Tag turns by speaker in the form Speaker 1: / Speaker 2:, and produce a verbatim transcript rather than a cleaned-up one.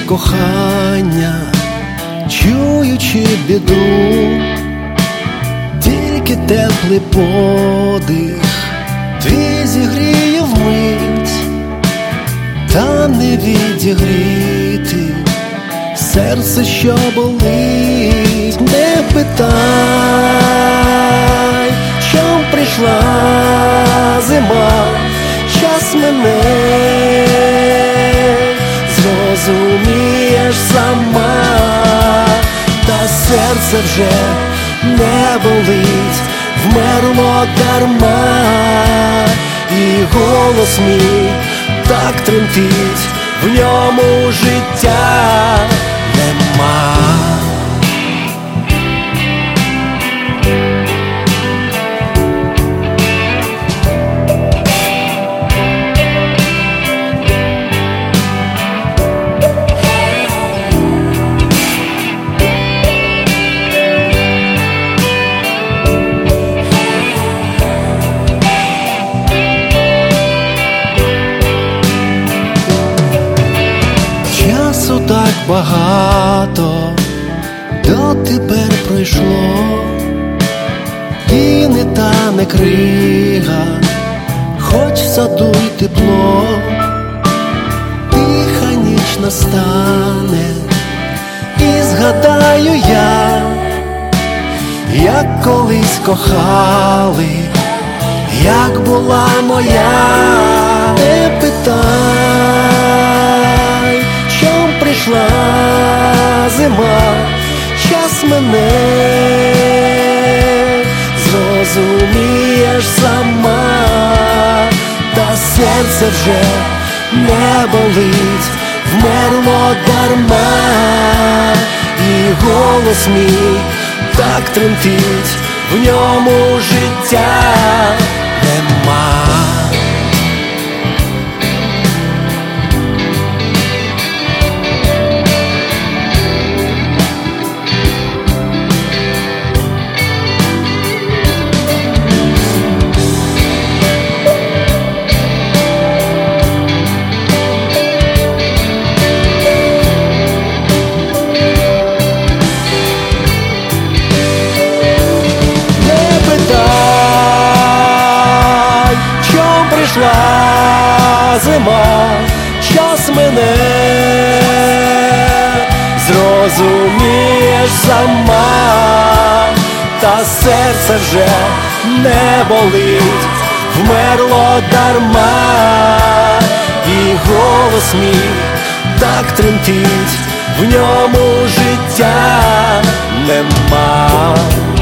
Speaker 1: кохання, чуючи біду, тільки теплий подих твій зігріє вмить, та не відігріти серце, що болить. Не питай, чом прийшла зима, час мене зрозумієш сама, та серце вже не болить, вмерло дарма, і голос мій так тремтить, в ньому життя нема. Часу так багато дотепер пройшло, і не тане крига, хоч в саду й тепло. Тиха ніч настане, і згадаю я, як колись кохали, як була моя. Не питай, чом прийшла зима, час мене зрозумієш сама, та серце вже не болить, вмерло дарма, і голос мій так тремтить, в ньому життя нема. Прийшла зима, час мене зрозумієш сама, та серце вже не болить, вмерло дарма, і голос мій так тремтить, в ньому життя нема.